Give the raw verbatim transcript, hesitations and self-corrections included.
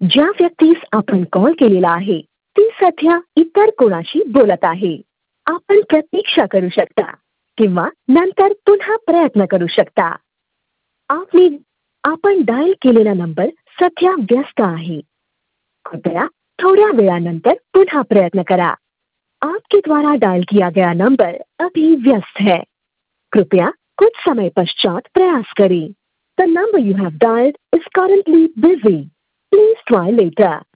ज्या व्यक्तीस आपण कॉल केलेला आहे ती सध्या इतर कोणाशी बोलत आहे. आपण प्रतीक्षा करू शकता किंवा नंतर पुन्हा प्रयत्न करू शकता. आपने आपण डायल केलेला नंबर सध्या व्यस्त आहे. कृपया थोड्या वेळानंतर पुनः प्रयत्न करा. आपके द्वारा डायल किया गया नंबर अभी व्यस्त है. कृपया कुछ समय पश्चात प्रयास करें. The number you have dialed is currently busy. Please try later.